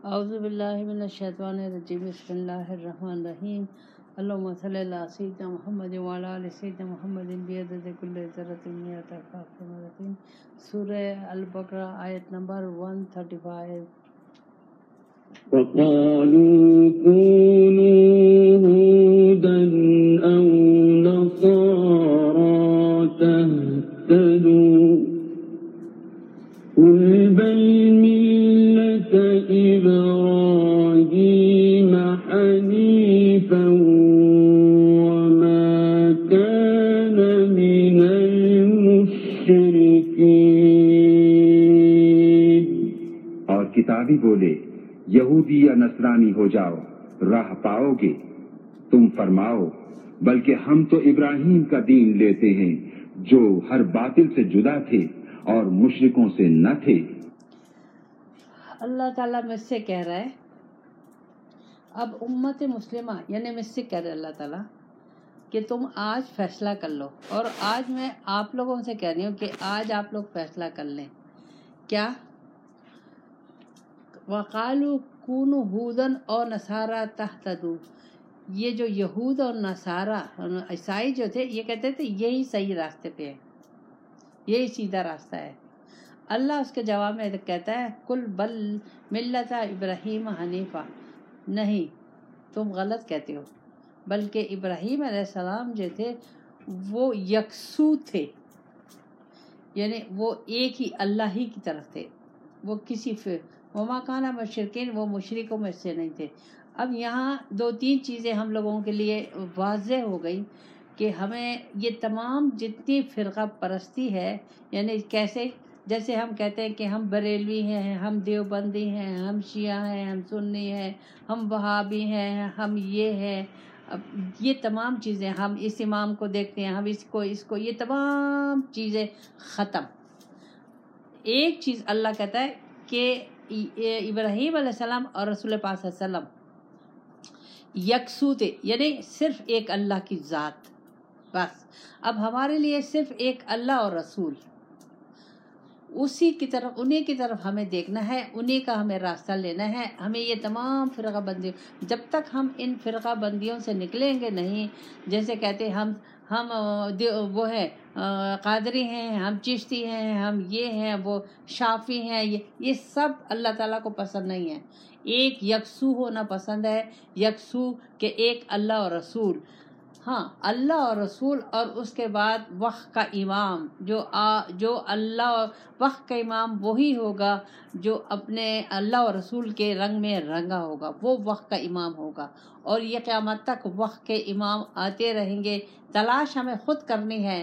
اعوذ باللہ من الشیطان الرجیم بسم اللہ الرحمن الرحیم اللہم صلی علی سیدنا محمد وعلی آل سیدنا محمد بعدد کل ذرۃ مئۃ الف مرۃ۔ سورہ البقرہ آیت نمبر 135۔ وقالوا كونوا هودا أو نصارى تهتدوا قل بل ملة إبراهيم حنيفا وما كان من المشركين۔ اور کتابی بولے یہودی یا نصرانی ہو جاؤ راہ پاؤ گے۔ تم فرماؤ بلکہ ہم تو ابراہیم کا دین لیتے ہیں جو ہر باطل سے جدا تھے اور مشرکوں سے نہ تھے۔ اللہ تعالیٰ مجھ سے کہہ رہا ہے، اب امت مسلمہ یعنی مجھ سے کہہ رہا ہے اللہ تعالیٰ کہ تم آج فیصلہ کر لو، اور آج میں آپ لوگوں سے کہہ رہی ہوں کہ آج آپ لوگ فیصلہ کر لیں۔ کیا؟ وقالوا کونوا ہودن اور نصارا تہتدوا، یہ جو یہود اور نصارا عیسائی جو تھے یہ کہتے تھے یہی صحیح راستے پہ ہے، یہی سیدھا راستہ ہے۔ اللہ اس کے جواب میں کہتا ہے کل بل ملت ابراہیم حنیفہ، نہیں تم غلط کہتے ہو، بلکہ ابراہیم علیہ السلام جو تھے وہ یکسو تھے، یعنی وہ ایک ہی اللہ ہی کی طرف تھے، وہ کسی وما کان مشرکین، وہ مشرکوں میں سے نہیں تھے۔ اب یہاں دو تین چیزیں ہم لوگوں کے لیے واضح ہو گئی کہ ہمیں یہ تمام جتنی فرقہ پرستی ہے، یعنی کیسے، جیسے ہم کہتے ہیں کہ ہم بریلوی ہیں، ہم دیوبندی ہیں، ہم شیعہ ہیں، ہم سنی ہیں، ہم وہابی ہیں، ہم یہ ہیں، اب یہ تمام چیزیں ہم اس امام کو دیکھتے ہیں، ہم اس کو یہ تمام چیزیں ختم۔ ایک چیز اللہ کہتا ہے کہ ابراہیم علیہ السلام اور رسول پاک صلی اللہ علیہ وسلم یکسو تھے، یعنی صرف ایک اللہ کی ذات، بس۔ اب ہمارے لیے صرف ایک اللہ اور رسول، اسی کی طرف، انہیں کی طرف ہمیں دیکھنا ہے، انہیں کا ہمیں راستہ لینا ہے۔ ہمیں یہ تمام فرقہ بندی، جب تک ہم ان فرقہ بندیوں سے نکلیں گے نہیں، جیسے کہتے ہم وہ ہیں قادری ہیں، ہم چشتی ہیں، ہم یہ ہیں، وہ شافی ہیں، یہ سب اللہ تعالیٰ کو پسند نہیں ہے۔ ایک یکسو ہونا پسند ہے، یکسو کہ ایک اللہ اور رسول، ہاں اللہ اور رسول، اور اس کے بعد وقت کا امام، جو اللہ وقت کا امام وہی ہوگا جو اپنے اللہ اور رسول کے رنگ میں رنگا ہوگا، وہ وقت کا امام ہوگا۔ اور یہ قیامت تک وقت کے امام آتے رہیں گے۔ تلاش ہمیں خود کرنی ہے،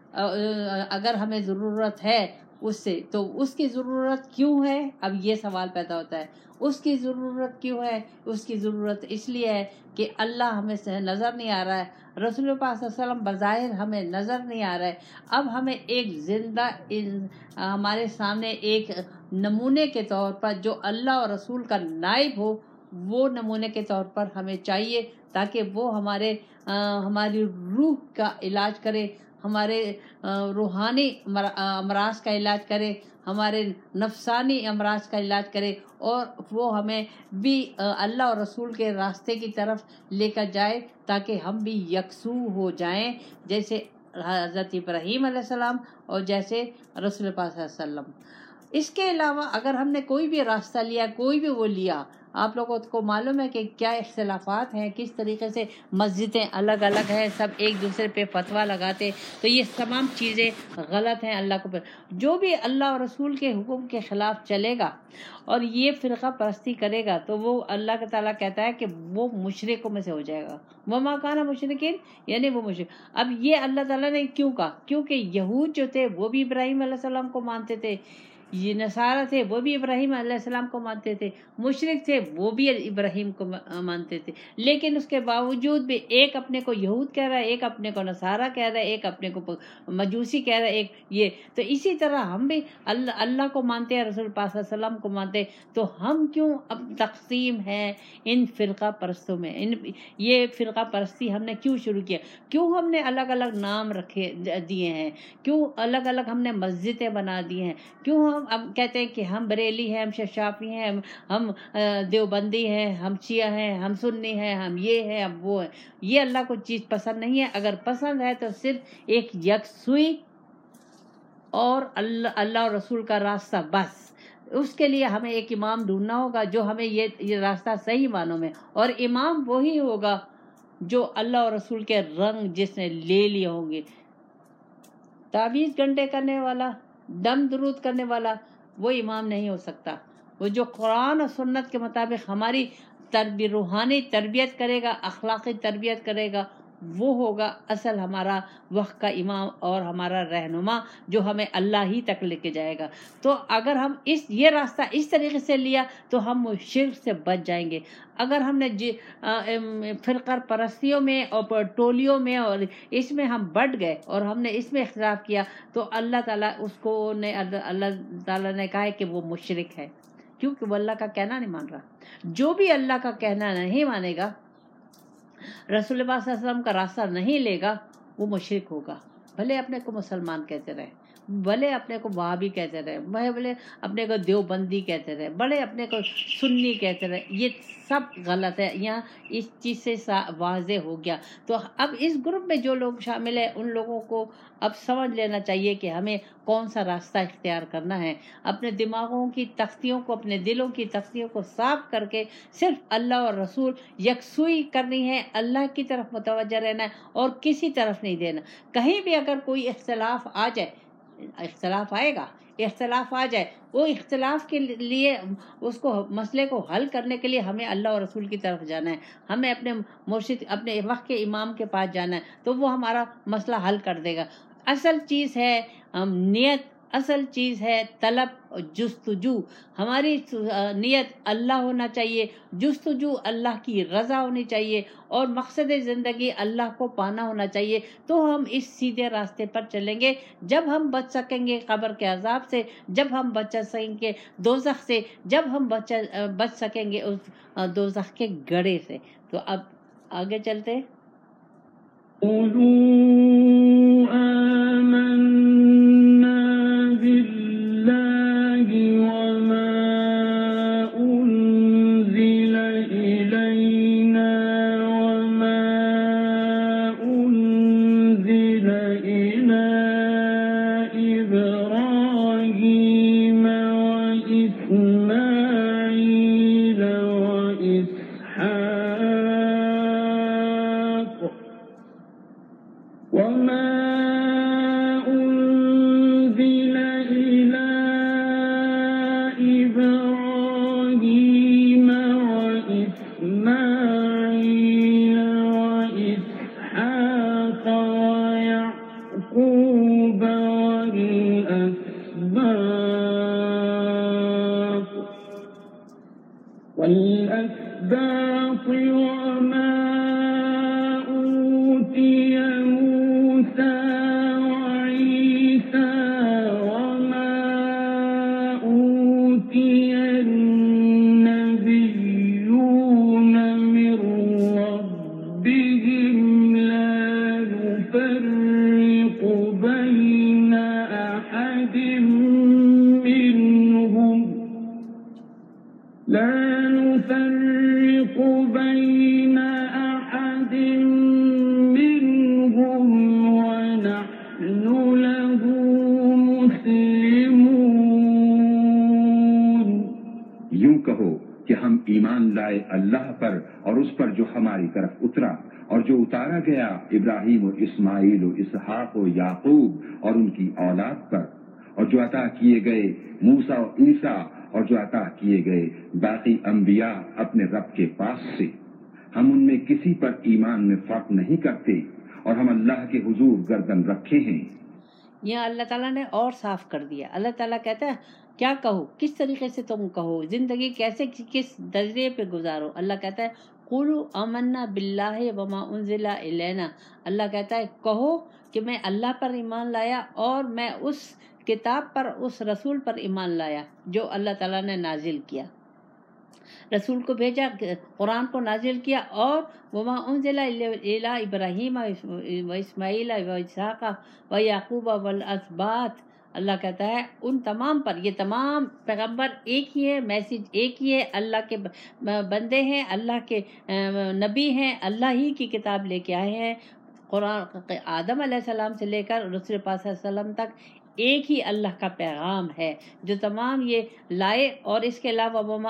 اگر ہمیں ضرورت ہے اس سے، تو اس کی ضرورت کیوں ہے؟ اب یہ سوال پیدا ہوتا ہے، اس کی ضرورت کیوں ہے؟ اس کی ضرورت اس لیے ہے کہ اللہ ہمیں نظر نہیں آ رہا ہے، رسول پاک صلی اللہ علیہ وسلم بظاہر ہمیں نظر نہیں آ رہا ہے۔ اب ہمیں ایک زندہ ہمارے سامنے ایک نمونے کے طور پر جو اللہ اور رسول کا نائب ہو، وہ نمونے کے طور پر ہمیں چاہیے، تاکہ وہ ہماری روح کا علاج کرے، ہمارے روحانی امراض کا علاج کرے، ہمارے نفسانی امراض کا علاج کرے، اور وہ ہمیں بھی اللہ اور رسول کے راستے کی طرف لے کر جائے، تاکہ ہم بھی یکسو ہو جائیں، جیسے حضرت ابراہیم علیہ السلام اور جیسے رسول پاک صلی اللہ علیہ وسلم۔ اس کے علاوہ اگر ہم نے کوئی بھی راستہ لیا، کوئی بھی وہ لیا، آپ لوگوں کو معلوم ہے کہ کیا اختلافات ہیں، کس طریقے سے مسجدیں الگ الگ ہیں، سب ایک دوسرے پہ فتویٰ لگاتے، تو یہ تمام چیزیں غلط ہیں۔ اللہ کو جو بھی اللہ اور رسول کے حکم کے خلاف چلے گا اور یہ فرقہ پرستی کرے گا، تو وہ اللہ تعالیٰ کہتا ہے کہ وہ مشرکوں میں سے ہو جائے گا۔ وما کان مشرکین، یعنی وہ مشرک۔ اب یہ اللہ تعالیٰ نے کیوں کہا؟ کیونکہ یہود جو تھے وہ بھی ابراہیم علیہ السلام کو مانتے تھے، یہ نصارہ تھے وہ بھی ابراہیم علیہ السلام کو مانتے تھے، مشرک تھے وہ بھی ابراہیم کو مانتے تھے، لیکن اس کے باوجود بھی ایک اپنے کو یہود کہہ رہا ہے، ایک اپنے کو نصارہ کہہ رہا ہے، ایک اپنے کو مجوسی کہہ رہا ہے، ایک یہ۔ تو اسی طرح ہم بھی اللہ کو مانتے ہیں، رسول پاک صلی اللہ علیہ وسلم کو مانتے ہیں، تو ہم کیوں اب تقسیم ہے ان فرقہ پرستوں میں؟ یہ فرقہ پرستی ہم نے کیوں شروع کیا؟ کیوں ہم نے الگ الگ نام رکھے دیے ہیں؟ کیوں الگ الگ ہم نے مسجدیں بنا دی ہیں؟ کیوں ہم اب کہتے ہیں کہ ہم بریلی ہیں، ہم شافعی ہیں، ہم دیوبندی ہیں، ہم شیعہ ہیں، ہم سنی ہیں، ہم یہ ہیں، ہم وہ ہیں. یہ اللہ کو چیز پسند نہیں ہے. اگر پسند ہے تو صرف ایک یکسوئی اور اللہ اور رسول کا راستہ بس. اس کے لیے ہمیں ایک امام ڈھونڈنا ہوگا جو ہمیں یہ راستہ صحیح معنوں میں، اور امام وہی ہوگا جو اللہ اور رسول کے رنگ جس نے لے لیے ہوں گے. تعویذ گھنٹے کرنے والا، دم درود کرنے والا وہ امام نہیں ہو سکتا. وہ جو قرآن اور سنت کے مطابق ہماری روحانی تربیت کرے گا، اخلاقی تربیت کرے گا، وہ ہوگا اصل ہمارا وقت کا امام اور ہمارا رہنما جو ہمیں اللہ ہی تک لے کے جائے گا. تو اگر ہم یہ راستہ اس طریقے سے لیا تو ہم شرک سے بچ جائیں گے. اگر ہم نے فرقہ پرستیوں میں اور ٹولیوں میں اور اس میں ہم بٹ گئے اور ہم نے اس میں اختلاف کیا تو اللہ تعالیٰ اللہ تعالیٰ نے کہا ہے کہ وہ مشرک ہے، کیونکہ وہ اللہ کا کہنا نہیں مان رہا. جو بھی اللہ کا کہنا نہیں مانے گا، رسول پاک صلی اللہ علیہ وسلم کا راستہ نہیں لے گا، وہ مشرک ہوگا. بھلے اپنے کو مسلمان کہتے رہے، بھلے اپنے کو وہابی کہتے رہے، بھلے اپنے کو دیوبندی کہتے رہے، بھلے اپنے کو سنی کہتے رہے، یہ سب غلط ہے. یہاں اس چیز سے واضح ہو گیا. تو اب اس گروپ میں جو لوگ شامل ہیں ان لوگوں کو اب سمجھ لینا چاہیے کہ ہمیں کون سا راستہ اختیار کرنا ہے. اپنے دماغوں کی تختیوں کو، اپنے دلوں کی تختیوں کو صاف کر کے صرف اللہ اور رسول یکسوئی کرنی ہے، اللہ کی طرف متوجہ رہنا ہے اور کسی طرف نہیں دینا. کہیں بھی اگر کوئی اختلاف آ جائے، اختلاف آئے گا، اختلاف آ جائے، وہ اختلاف کے لیے اس کو مسئلے کو حل کرنے کے لیے ہمیں اللہ اور رسول کی طرف جانا ہے، ہمیں اپنے مرشد، اپنے وقت کے امام کے پاس جانا ہے، تو وہ ہمارا مسئلہ حل کر دے گا. اصل چیز ہے نیت، اصل چیز ہے طلب اور جستجو. ہماری نیت اللہ ہونا چاہیے، جستجو اللہ کی رضا ہونی چاہیے، اور مقصد زندگی اللہ کو پانا ہونا چاہیے. تو ہم اس سیدھے راستے پر چلیں گے. جب ہم بچ سکیں گے قبر کے عذاب سے، جب ہم بچ سکیں گے دوزخ سے، جب ہم بچ سکیں گے اس دوزخ کے گڑھے سے. تو اب آگے چلتے. والأسباط وما أوتي موسى وعيسى وما أوتي النبيون من ربهم لا نفرق بين أحد منهم ونحن له مسلمون. یوں کہو کہ ہم ایمان لائے اللہ پر اور اس پر جو ہماری طرف اترا اور جو اتارا گیا ابراہیم و اسماعیل و اسحاق و یعقوب اور ان کی اولاد پر، اور جو عطا کیے گئے موسیٰ و عیسیٰ اور جو عطا کیے گئے باقی انبیاء اپنے رب کے پاس سے. ہم ان میں کسی پر ایمان میں فرق نہیں کرتے اور ہم اللہ کے حضور گردن رکھے ہیں. یہاں اللہ تعالیٰ نے اور صاف کر دیا. اللہ تعالیٰ کہتا ہے کیا کہو، کس طریقے سے تم کہو، زندگی کیسے کس درجے پہ گزارو. اللہ کہتا ہے قولوا آمنا باللہ وما انزل الینا. اللہ کہتا ہے کہو کہ میں اللہ پر ایمان لایا اور میں اس کتاب پر، اس رسول پر ایمان لایا جو اللہ تعالیٰ نے نازل کیا، رسول کو بھیجا، قرآن کو نازل کیا. اور وما انزل الی ابراہیم و اسماعیل و اسحاق و یعقوب والاسباط اللہ کہتا ہے ان تمام پر، یہ تمام پیغمبر ایک ہی ہے، میسیج ایک ہی ہے، اللہ کے بندے ہیں، اللہ کے نبی ہیں، اللہ ہی کی کتاب لے کے آئے ہیں. قرآن آدم علیہ السلام سے لے کر رسول پاک صلی اللہ علیہ وسلم تک ایک ہی اللہ کا پیغام ہے جو تمام یہ لائے. اور اس کے علاوہ وما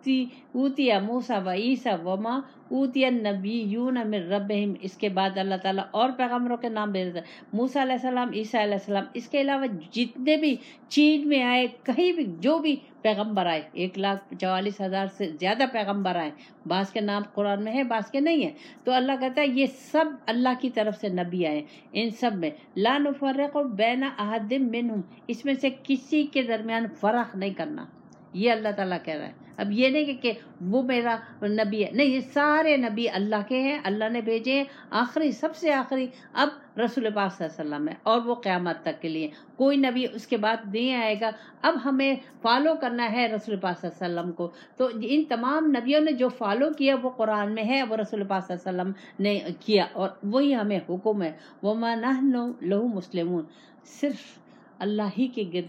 اوتی موسیٰ و عیسیٰ وما اوتی النبیون من ربہم، اس کے بعد اللہ تعالیٰ اور پیغمبروں کے نام دے دیتا ہے، موسیٰ علیہ السلام، عیسیٰ علیہ السلام. اس کے علاوہ جتنے بھی چین میں آئے، کہیں بھی جو بھی پیغمبر آئے، 1,44,000 سے زیادہ پیغمبر آئے، بعض کے نام قرآن میں ہے، بعض کے نہیں ہیں. تو اللہ کہتا ہے یہ سب اللہ کی طرف سے نبی آئے، ان سب میں لا نفرق بین احد منہم، اس میں سے کسی کے درمیان فرق نہیں کرنا. یہ اللہ تعالیٰ کہہ رہا ہے. اب یہ نہیں کہ وہ میرا نبی ہے، نہیں، یہ سارے نبی اللہ کے ہیں، اللہ نے بھیجے ہیں. آخری، سب سے آخری اب رسول پاک صلی اللہ علیہ وسلم ہے، اور وہ قیامت تک کے لیے کوئی نبی اس کے بعد نہیں آئے گا. اب ہمیں فالو کرنا ہے رسول پاک صلی اللہ علیہ وسلم کو. تو ان تمام نبیوں نے جو فالو کیا وہ قرآن میں ہے، وہ رسول پاک صلی اللہ علیہ وسلم نے کیا، اور وہی ہمیں حکم ہے. وَمَا نَحْنُ لَهُ مُسْلِمُونَ، صرف اللہ ہی کے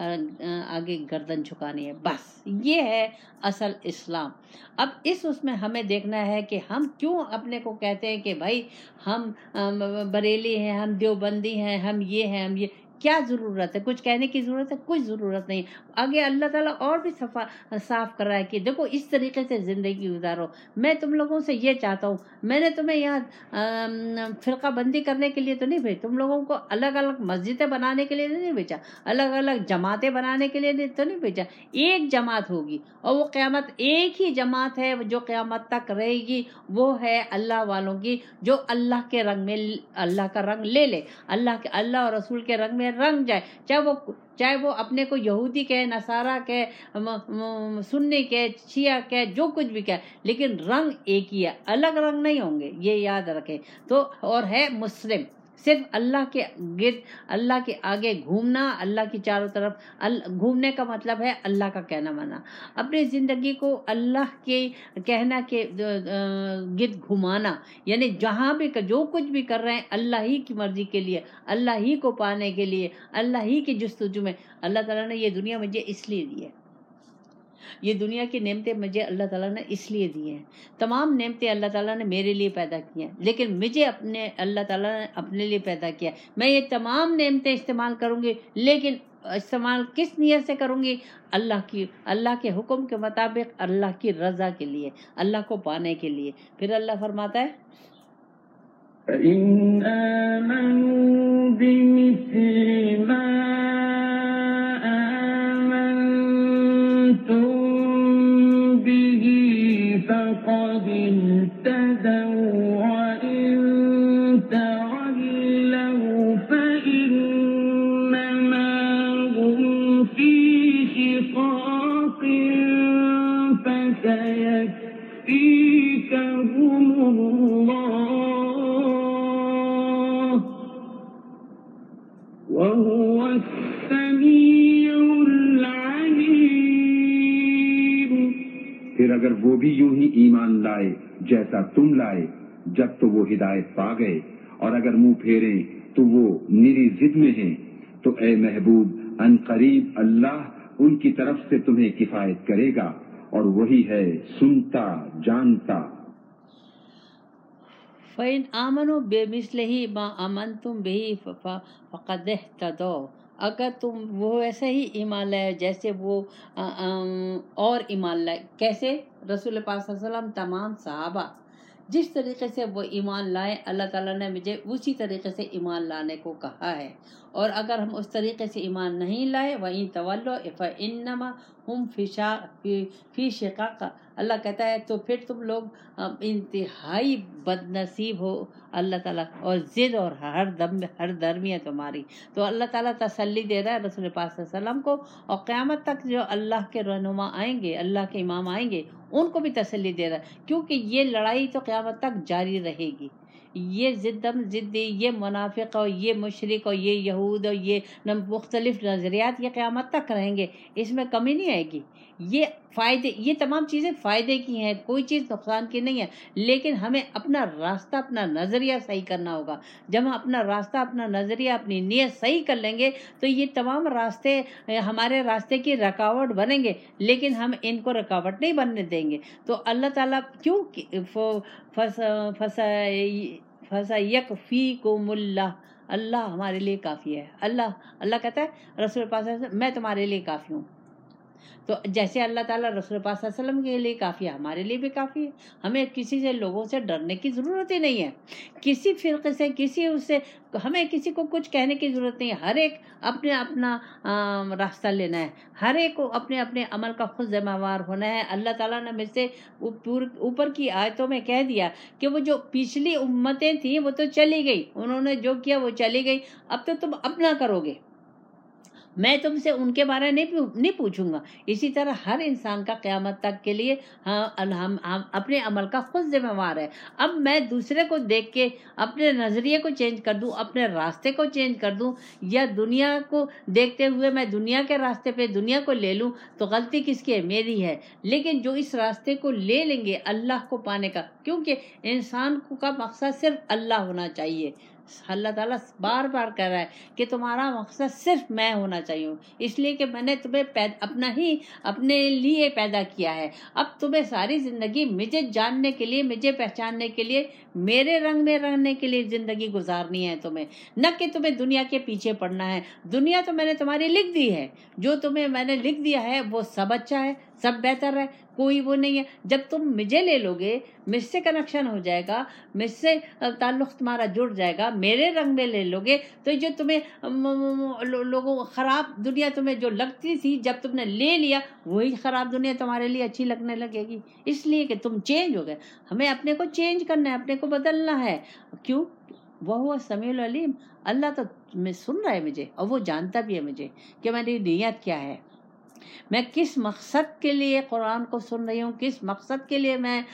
آگے گردن جھکانی ہے، بس یہ ہے اصل اسلام. اب اس میں ہمیں دیکھنا ہے کہ ہم کیوں اپنے کو کہتے ہیں کہ بھائی ہم بریلی ہیں، ہم دیوبندی ہیں، ہم یہ ہیں، ہم یہ. کیا ضرورت ہے کچھ کہنے کی؟ ضرورت ہے؟ کچھ ضرورت نہیں. آگے اللہ تعالیٰ اور بھی صاف کر رہا ہے کہ دیکھو اس طریقے سے زندگی گزارو. میں تم لوگوں سے یہ چاہتا ہوں، میں نے تمہیں یہاں فرقہ بندی کرنے کے لیے تو نہیں بھیجا، تم لوگوں کو الگ الگ مسجدیں بنانے کے لیے نہیں بھیجا، الگ الگ جماعتیں بنانے کے لیے تو نہیں بھیجا. ایک جماعت ہوگی، اور وہ قیامت ایک ہی جماعت ہے جو قیامت تک رہے گی، وہ ہے اللہ والوں کی، جو اللہ کے رنگ میں اللہ کا رنگ لے لے، اللہ اور رسول کے رنگ میں رنگ جائے. چاہے وہ اپنے کو یہودی کہے، نصارہ کہے، سنی کہے، شیعہ کہے، جو کچھ بھی کہے، لیکن رنگ ایک ہی ہے، الگ رنگ نہیں ہوں گے، یہ یاد رکھیں. تو اور ہے مسلم، صرف اللہ کے گرد، اللہ کے آگے گھومنا، اللہ کی چاروں طرف گھومنے کا مطلب ہے اللہ کا کہنا مانا، اپنی زندگی کو اللہ کے کہنا کے گرد گھمانا. یعنی جہاں بھی جو کچھ بھی کر رہے ہیں اللہ ہی کی مرضی کے لیے، اللہ ہی کو پانے کے لیے، اللہ ہی کی جستجو میں. اللہ تعالیٰ نے یہ دنیا مجھے اس لیے دی ہے، یہ دنیا کی نعمتیں مجھے اللہ تعالیٰ نے اس لیے دی ہیں. تمام نعمتیں اللہ تعالیٰ نے میرے لیے پیدا کی ہیں، لیکن مجھے اللہ تعالیٰ نے اپنے لیے پیدا کیا. میں یہ تمام نعمتیں استعمال کروں گی، لیکن استعمال کس نیت سے کروں گی؟ اللہ کے حکم کے مطابق، اللہ کی رضا کے لیے، اللہ کو پانے کے لیے. پھر اللہ فرماتا ہے فَإِنْ آمَنُوا بِمِثْلِ مَا فقد اهتدوا وإن تولوا فإنما هم في شقاق فسيكفيكهم الله وهو السميع العليم. پھر اگر وہ بھی یوں ہی ایمان لائے جیسا تم لائے جب تو وہ ہدایت پا گئے، اور اگر منہ پھیریں تو وہ نری ضد میں ہیں، تو اے محبوب ان قریب اللہ ان کی طرف سے تمہیں کفایت کرے گا، اور وہی ہے سنتا جانتا. فَإِنْ آمَنُوا بِمِثْلِهِ مَا آمَنْتُمْ بِهِ فَقَدِ اهْتَدَوْا، اگر تم وہ ایسے ہی ایمان لائے جیسے وہ اور ایمان لائے. کیسے؟ رسول پاک صلی اللہ علیہ وسلم، تمام صحابہ جس طریقے سے وہ ایمان لائے، اللہ تعالیٰ نے مجھے اسی طریقے سے ایمان لانے کو کہا ہے. اور اگر ہم اس طریقے سے ایمان نہیں لائے، وَإِن تَوَلَّوْا فَإِنَّمَا هُمْ فِي شِقَاقٍ، اللہ کہتا ہے تو پھر تم لوگ انتہائی بد نصیب ہو اللہ تعالیٰ، اور ضد اور ہر درمی ہے تمہاری. تو اللہ تعالیٰ تسلی دے رہا ہے رسول پاک صلی اللہ علیہ وسلم کو، اور قیامت تک جو اللہ کے رہنما آئیں گے، اللہ کے امام آئیں گے، ان کو بھی تسلی دے رہا ہے، کیونکہ یہ لڑائی تو قیامت تک جاری رہے گی. یہ ضدی، یہ منافق اور یہ مشرک اور یہ یہود اور یہ مختلف نظریات یہ قیامت تک رہیں گے، اس میں کمی نہیں آئے گی۔ یہ فائدے، یہ تمام چیزیں فائدے کی ہیں، کوئی چیز نقصان کی نہیں ہے، لیکن ہمیں اپنا راستہ، اپنا نظریہ صحیح کرنا ہوگا۔ جب ہم اپنا راستہ، اپنا نظریہ، اپنی نیت صحیح کر لیں گے تو یہ تمام راستے ہمارے راستے کی رکاوٹ بنیں گے، لیکن ہم ان کو رکاوٹ نہیں بننے دیں گے۔ تو اللہ تعالیٰ کیوں فَسَيَكْفِيكُمُ اللَّهُ، اللہ ہمارے لیے کافی ہے۔ اللہ کہتا ہے رسول پاک صلی اللہ علیہ وسلم، میں تمہارے لیے کافی ہوں۔ تو جیسے اللہ تعالیٰ رسول پاک صلی اللہ علیہ وسلم کے لیے کافی ہے، ہمارے لیے بھی کافی ہے۔ ہمیں کسی سے، لوگوں سے ڈرنے کی ضرورت ہی نہیں ہے، کسی فرقے سے، ہمیں کسی کو کچھ کہنے کی ضرورت نہیں ہے۔ ہر ایک اپنے اپنا راستہ لینا ہے، ہر ایک کو اپنے اپنے عمل کا خود ذمہ وار ہونا ہے۔ اللہ تعالیٰ نے مجھ سے اوپر کی آیتوں میں کہہ دیا کہ وہ جو پچھلی امتیں تھیں وہ تو چلی گئی، انہوں نے جو کیا وہ چلی گئی، اب تو تم اپنا کرو گے، میں تم سے ان کے بارے نہیں پوچھوں گا۔ اسی طرح ہر انسان کا قیامت تک کے لیے ہم اپنے عمل کا خود ذمہ وار ہے۔ اب میں دوسرے کو دیکھ کے اپنے نظریے کو چینج کر دوں، اپنے راستے کو چینج کر دوں، یا دنیا کو دیکھتے ہوئے میں دنیا کے راستے پہ دنیا کو لے لوں، تو غلطی کس کی ہے؟ میری ہے۔ لیکن جو اس راستے کو لے لیں گے اللہ کو پانے کا، کیونکہ انسان کا مقصد صرف اللہ ہونا چاہیے۔ اللہ تعالیٰ بار بار کہہ رہا ہے کہ تمہارا مقصد صرف میں ہونا چاہیے، اس لیے کہ میں نے تمہیں اپنے لیے پیدا کیا ہے۔ اب تمہیں ساری زندگی مجھے جاننے کے لیے، مجھے پہچاننے کے لیے، میرے رنگ میں رہنے کے لیے زندگی گزارنی ہے تمہیں، نہ کہ تمہیں دنیا کے پیچھے پڑنا ہے۔ دنیا تو میں نے تمہاری لکھ دی ہے، جو تمہیں میں نے لکھ دیا ہے وہ سب اچھا ہے، سب بہتر ہے، کوئی وہ نہیں ہے۔ جب تم مجھے لے لو گے، مجھ سے کنیکشن ہو جائے گا، مجھ سے تعلق تمہارا جڑ جائے گا، میرے رنگ میں لے لو گے، تو جو تمہیں لوگوں خراب دنیا تمہیں جو لگتی تھی، جب تم نے لے لیا وہی خراب دنیا تمہارے لیے اچھی لگنے لگے گی، اس لیے کہ تم چینج ہو گئے۔ ہمیں اپنے کو چینج کرنا ہے، اپنے کو بدلنا ہے۔ کیوں؟ وہ سمیع العلیم، اللہ تو میں سن رہا ہے مجھے، اور وہ جانتا بھی ہے مجھے کہ میری نیت کیا ہے، میں کس مقصد کے لیے قرآن کو سن رہی ہوں، کس مقصد کے لیے میں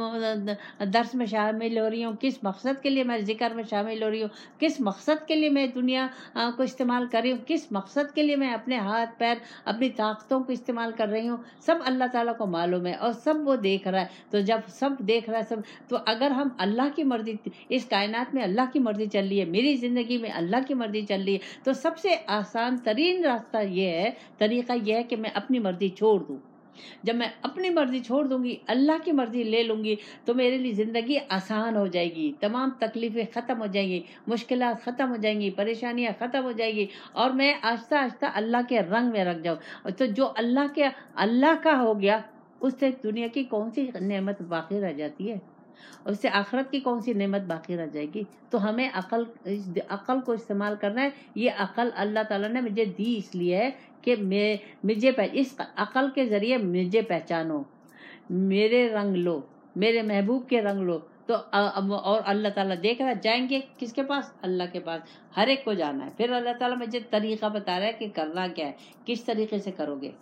درس میں شامل ہو رہی ہوں، کس مقصد کے لیے میں ذکر میں شامل ہو رہی ہوں، کس مقصد کے لیے میں دنیا کو استعمال کر رہی ہوں، کس مقصد کے لیے میں اپنے ہاتھ پیر، اپنی طاقتوں کو استعمال کر رہی ہوں، سب اللہ تعالیٰ کو معلوم ہے، اور سب وہ دیکھ رہا ہے۔ تو جب سب دیکھ رہا ہے سب، تو اگر ہم اللہ کی مرضی، اس کائنات میں اللہ کی مرضی چل رہی ہے، میری زندگی میں اللہ کی مرضی چل رہی ہے، تو سب سے آسان ترین راستہ یہ ہے، طریقہ یہ ہے کہ میں اپنی مرضی چھوڑ دوں۔ جب میں اپنی مرضی چھوڑ دوں گی، اللہ کی مرضی لے لوں گی، تو میرے لیے زندگی آسان ہو جائے گی، تمام تکلیفیں ختم ہو جائیں گی، مشکلات ختم ہو جائیں گی، پریشانیاں ختم ہو جائیں گی، اور میں آہستہ آہستہ اللہ کے رنگ میں رکھ جاؤں۔ تو جو اللہ کا ہو گیا، اس سے دنیا کی کون سی نعمت باقی رہ جاتی ہے؟ اس سے آخرت کی کون سی نعمت باقی رہ جائے گی؟ تو ہمیں عقل کو استعمال کرنا ہے۔ یہ عقل اللہ تعالیٰ نے مجھے دی اس لیے ہے کہ اس عقل کے ذریعے مجھے پہچانو، میرے رنگ لو، میرے محبوب کے رنگ لو۔ تو اور اللہ تعالیٰ دیکھ رہا ہے، جائیں گے کس کے پاس؟ اللہ کے پاس، ہر ایک کو جانا ہے۔ پھر اللہ تعالیٰ مجھے طریقہ بتا رہا ہے کہ کرنا کیا ہے، کس طریقے سے کرو گے۔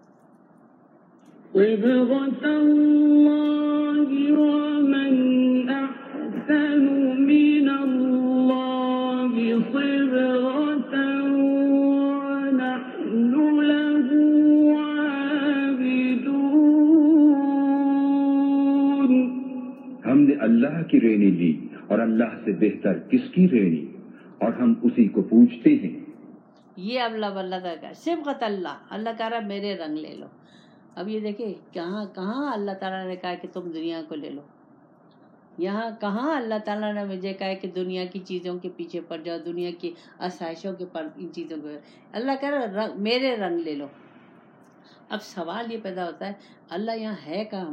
صبغة الله ومن أحسن من الله صبغة ونحن له عابدون۔ ہم نے اللہ کی رینی لی، اور اللہ سے بہتر کس کی رینی، اور ہم اسی کو پوجتے ہیں۔ یہ اللہ کا صبغت اللہ کہہ رہا ہے میرے رنگ لے لو۔ اب یہ دیکھیں کہاں اللہ تعالیٰ نے کہا کہ تم دنیا کو لے لو، یہاں کہاں اللہ تعالیٰ نے مجھے کہا کہ دنیا کی چیزوں کے پیچھے پڑ جاؤ، دنیا کی آسائشوں کے پر ان چیزوں کو۔ اللہ کہہ رہا ہے میرے رنگ لے لو۔ اب سوال یہ پیدا ہوتا ہے، اللہ یہاں ہے کہاں؟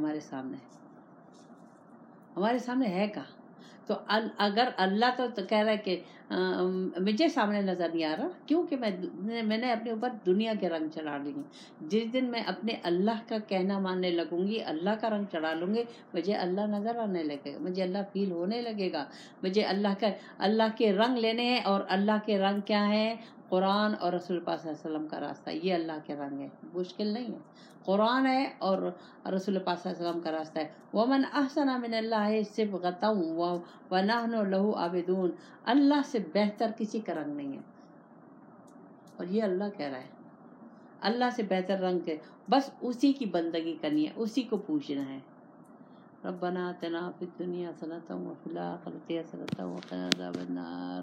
ہمارے سامنے ہے کہاں؟ تو اگر اللہ تو کہہ رہا ہے کہ مجھے سامنے نظر نہیں آ رہا، کیونکہ میں نے اپنے اوپر دنیا کے رنگ چڑھا لی ہیں۔ جس دن میں اپنے اللہ کا کہنا ماننے لگوں گی، اللہ کا رنگ چڑھا لوں گی، مجھے اللہ نظر آنے لگے گا، مجھے اللہ فیل ہونے لگے گا، مجھے اللہ کے رنگ لینے ہیں۔ اور اللہ کے رنگ کیا ہیں؟ قرآن اور رسول پاک صلی اللہ علیہ وسلم کا راستہ، یہ اللہ کے رنگ ہے، مشکل نہیں ہے، قرآن ہے اور رسول پاک صلی اللہ علیہ وسلم کا راستہ ہے۔ وَمَنْ أَحْسَنَ مِنَ اللَّهِ صِبْغَةً وَنَحْنُ لَهُ عَابِدُونَ، اللہ سے بہتر کسی کا رنگ نہیں ہے، اور یہ اللہ کہہ رہا ہے، اللہ سے بہتر رنگ ہے، بس اسی کی بندگی کرنی ہے، اسی کو پوچھنا ہے۔ ربنا آتنا فی الدنیا حسنۃ وفی الآخرۃ حسنۃ وقنا عذاب النار۔